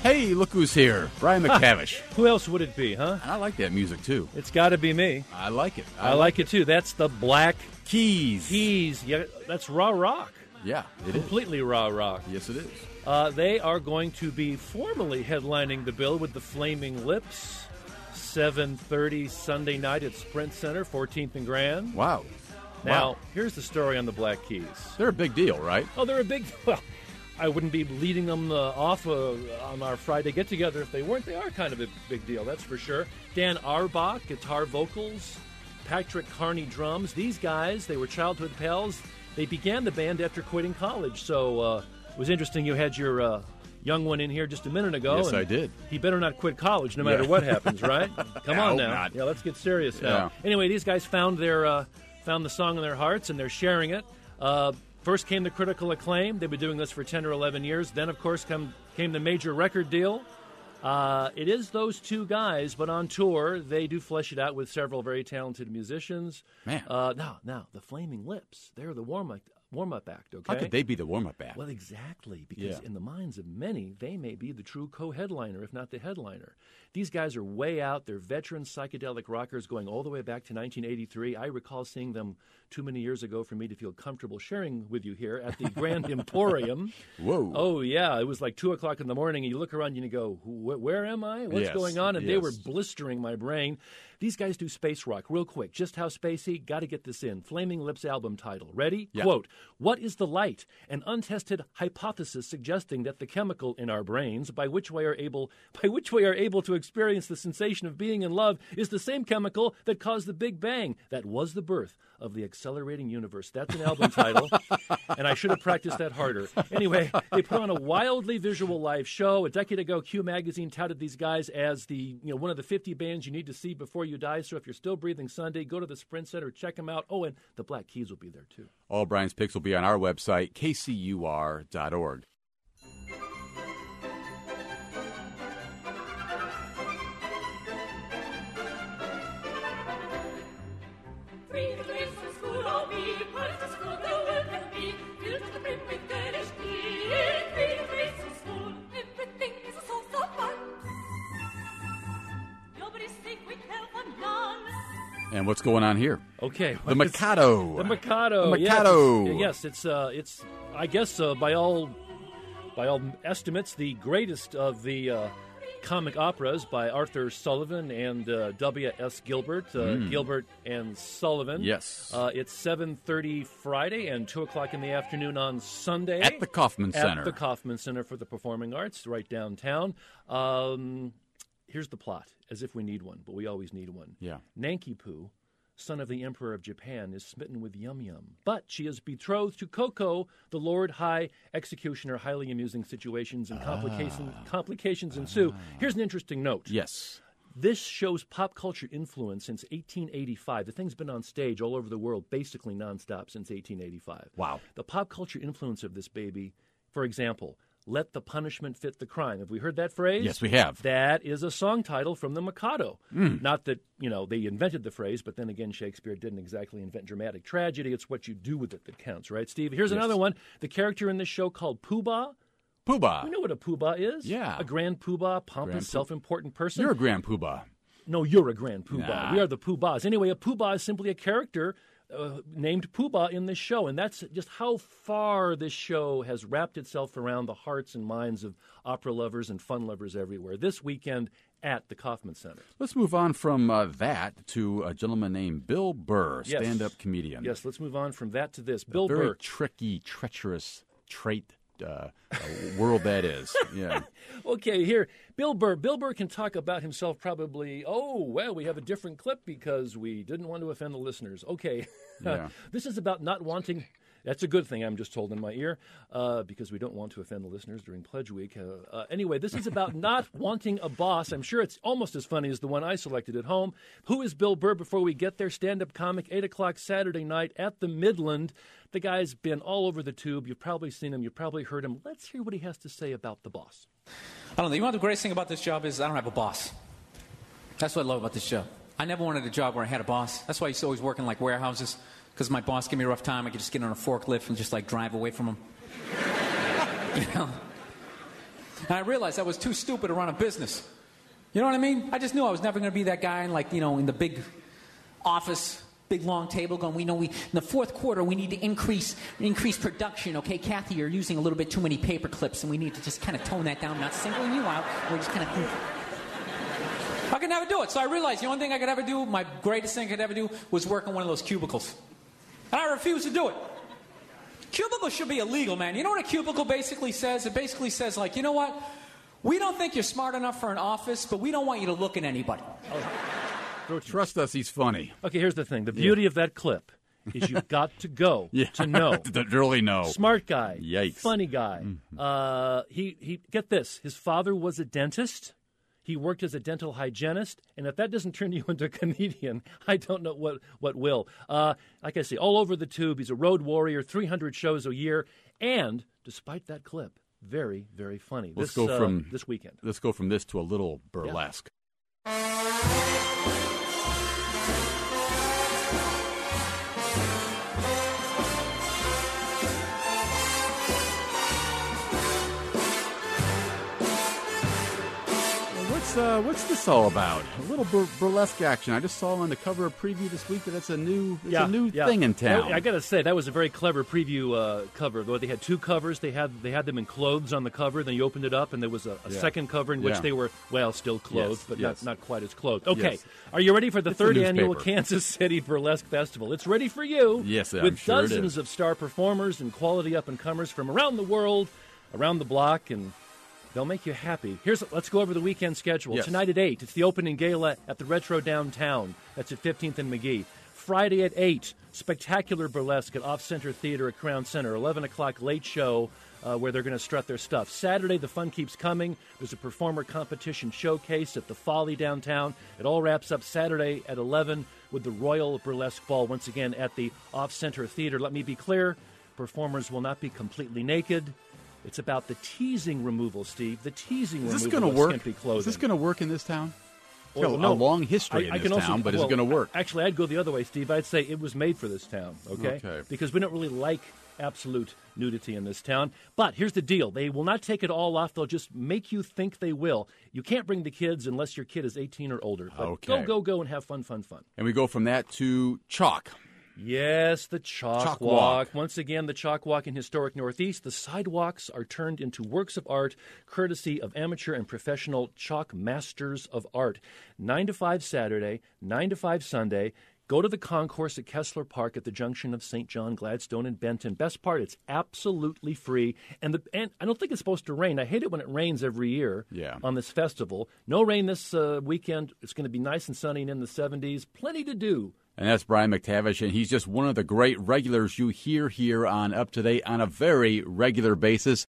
Hey, look who's here. Brian McTavish. Who else would it be, huh? I like that music, too. It's got to be me. I like it. I like it, too. That's the Black Keys. Keys. Yeah, that's raw rock. Yeah, it is. Completely raw rock. Yes, it is. They are going to be formally headlining the bill with the Flaming Lips, 7:30 Sunday night at Sprint Center, 14th and Grand. Wow. Now, here's the story on the Black Keys. They're a big deal, right? Oh, they're a big... Well, I wouldn't be leading them off on our Friday get-together if they weren't. They are kind of a big deal, that's for sure. Dan Auerbach, guitar vocals. Patrick Carney, drums. These guys, they were childhood pals. They began the band after quitting college, so it was interesting you had your young one in here just a minute ago. Yes, I did. He better not quit college no matter what happens, right? Come on now. Not. Yeah, let's get serious now. Anyway, these guys found the song in their hearts, and they're sharing it. First came the critical acclaim. They've been doing this for 10 or 11 years. Then, of course, came the major record deal. It is those two guys, but on tour, they do flesh it out with several very talented musicians. Man. Now, the Flaming Lips, they're the warm-up act, okay? How could they be the warm-up act? Well, exactly, because in the minds of many, they may be the true co-headliner, if not the headliner. These guys are way out. They're veteran psychedelic rockers going all the way back to 1983. I recall seeing them too many years ago for me to feel comfortable sharing with you here at the Grand Emporium. Whoa. Oh, yeah. It was like 2 o'clock in the morning, and you look around and you go, where am I? What's going on? And they were blistering my brain. These guys do space rock. Real quick, just how spacey? Got to get this in. Flaming Lips album title. Ready? Yeah. Quote, "What is the light? An untested hypothesis suggesting that the chemical in our brains by which we are able to experience the sensation of being in love is the same chemical that caused the Big Bang. That was the birth of the accelerating universe." That's an album title, and I should have practiced that harder. Anyway, they put on a wildly visual live show. A decade ago, Q Magazine touted these guys as one of the 50 bands you need to see before you die. So if you're still breathing Sunday, go to the Sprint Center, check them out. Oh, and the Black Keys will be there, too. All Brian's picks will be on our website, kcur.org. And what's going on here? Okay, the Mikado. The Mikado. The Mikado. Yes, it's I guess by all estimates the greatest of the comic operas by Arthur Sullivan and W.S. Gilbert. Gilbert and Sullivan. Yes. It's 7:30 Friday and 2 o'clock in the afternoon on Sunday at the Kaufman Center. At the Kaufman Center for the Performing Arts, right downtown. Here's the plot, as if we need one, but we always need one. Yeah. Nanki-Poo, son of the Emperor of Japan, is smitten with Yum Yum, but she is betrothed to Koko, the Lord High Executioner. Highly amusing situations and complications ensue. Here's an interesting note. Yes. This show's pop culture influence since 1885. The thing's been on stage all over the world, basically nonstop since 1885. Wow. The pop culture influence of this baby, for example, "Let the punishment fit the crime." Have we heard that phrase? Yes, we have. That is a song title from the Mikado. Not that, they invented the phrase, but then again, Shakespeare didn't exactly invent dramatic tragedy. It's what you do with it that counts, right, Steve? Here's another one. The character in this show called Pooh-Bah. Pooh-Bah. You know what a Pooh-Bah is? Yeah. A grand Pooh-Bah, pompous, self-important person. You're a grand Pooh-Bah. No, you're a grand Pooh-Bah. Nah. We are the Pooh-Bahs. Anyway, a Pooh-Bah is simply a character named Pooh-Bah in this show, and that's just how far this show has wrapped itself around the hearts and minds of opera lovers and fun lovers everywhere. This weekend at the Kaufman Center. Let's move on from that to a gentleman named Bill Burr, stand-up comedian. Yes, let's move on from that to this. Bill Burr. Very tricky, treacherous trait world that is. Yeah. Okay, here, Bill Burr. Bill Burr can talk about himself probably, we have a different clip because we didn't want to offend the listeners. Okay. Yeah. This is about not wanting... That's a good thing, I'm just told in my ear, because we don't want to offend the listeners during Pledge Week. Anyway, this is about not wanting a boss. I'm sure it's almost as funny as the one I selected at home. Who is Bill Burr? Before we get there, stand-up comic, 8 o'clock Saturday night at the Midland. The guy's been all over the tube. You've probably seen him. You've probably heard him. Let's hear what he has to say about the boss. I don't know. You know what the greatest thing about this job is? I don't have a boss. That's what I love about this job. I never wanted a job where I had a boss. That's why I used to always work in, warehouses. Because my boss gave me a rough time, I could just get on a forklift and just, drive away from him. And I realized I was too stupid to run a business. You know what I mean? I just knew I was never going to be that guy in the big office, big long table going, in the fourth quarter, we need to increase production. Okay, Kathy, you're using a little bit too many paper clips, and we need to just kind of tone that down. I'm not singling you out. We're just kind of... I could never do it. So I realized the only thing I could ever do, my greatest thing I could ever do, was work in one of those cubicles. And I refused to do it. Cubicle should be illegal, man. You know what a cubicle basically says? It basically says, you know what? We don't think you're smart enough for an office, but we don't want you to look at anybody. Trust us, he's funny. Okay, here's the thing. The beauty of that clip is you've got to go to know. To really know. Smart guy. Yikes. Funny guy. Mm-hmm. He get this. His father was a dentist. He worked as a dental hygienist, and if that doesn't turn you into a comedian, I don't know what will. Like I say, all over the tube, he's a road warrior, 300 shows a year, and despite that clip, very, very funny. This weekend. Let's go from this to a little burlesque. What's this all about? A little burlesque action. I just saw on the cover of Preview this week that it's a new thing in town. I got to say, that was a very clever Preview cover. Though they had two covers. They had them in clothes on the cover. Then you opened it up, and there was a second cover in which they were, still clothed, but not quite as clothed. Okay, Are you ready for the third annual Kansas City Burlesque Festival? It's ready for you. Yes, I'm with sure dozens of star performers and quality up-and-comers from around the world, around the block, and they'll make you happy. Let's go over the weekend schedule. Yes. Tonight at 8, it's the opening gala at the Retro Downtown. That's at 15th and McGee. Friday at 8, spectacular burlesque at Off-Center Theater at Crown Center. 11 o'clock late show where they're going to strut their stuff. Saturday, the fun keeps coming. There's a performer competition showcase at the Folly downtown. It all wraps up Saturday at 11 with the Royal Burlesque Ball, once again at the Off-Center Theater. Let me be clear, performers will not be completely naked. It's about the teasing removal, Steve. The teasing removal. Is this going to work? Is this going to work in this town? Well, no. A long history in this town, but is it going to work? Actually, I'd go the other way, Steve. I'd say it was made for this town, okay? Because we don't really like absolute nudity in this town. But here's the deal. They will not take it all off. They'll just make you think they will. You can't bring the kids unless your kid is 18 or older. But go and have fun. And we go from that to chalk. Yes, the Chalk Walk. Once again, the Chalk Walk in historic Northeast. The sidewalks are turned into works of art, courtesy of amateur and professional chalk masters of art. 9 to 5 Saturday, 9 to 5 Sunday. Go to the concourse at Kessler Park at the junction of St. John, Gladstone, and Benton. Best part, it's absolutely free. And I don't think it's supposed to rain. I hate it when it rains every year on this festival. No rain this weekend. It's going to be nice and sunny and in the 70s. Plenty to do. And that's Brian McTavish, and he's just one of the great regulars you hear here on Up to Date on a very regular basis.